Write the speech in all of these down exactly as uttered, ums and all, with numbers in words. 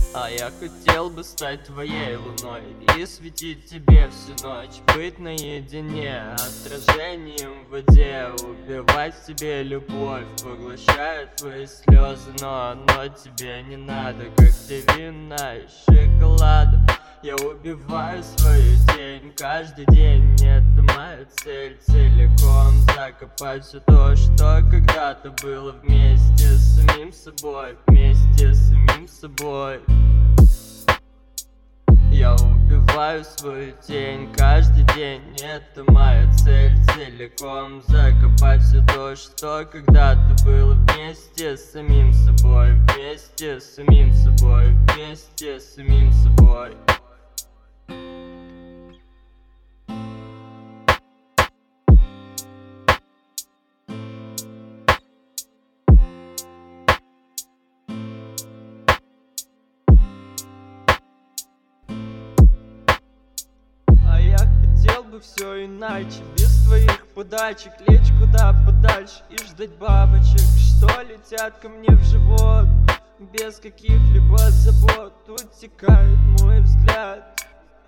А я хотел бы стать твоей луной и светить тебе всю ночь, быть наедине, отражением в воде, убивать в тебе любовь, поглощает твои слезы, но оно тебе не надо, как те вина и шоколада. Я убиваю свою тень каждый день, это моя цель, целиком закопать все то, что когда-то было, вместе с самим собой, вместе с самим собой. Я убиваю свою тень каждый день, это моя цель, целиком закопать все то, что когда-то было, вместе с самим собой, вместе с самим собой, вместе с самим собой. Хотел бы все иначе, без твоих подачек, лечь куда подальше и ждать бабочек, что летят ко мне в живот, без каких-либо забот, утекает мой взгляд.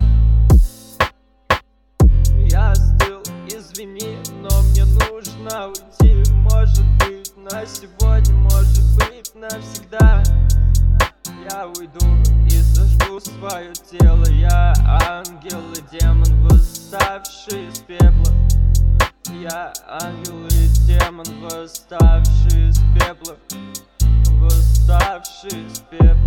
Я остыл, извини, но мне нужно уйти, может быть на сегодня, может быть навсегда. Я уйду и сожгу свое тело, я ангел и демон, восставший из пепла. Я ангел и демон, восставший из пепла, восставший из пепла.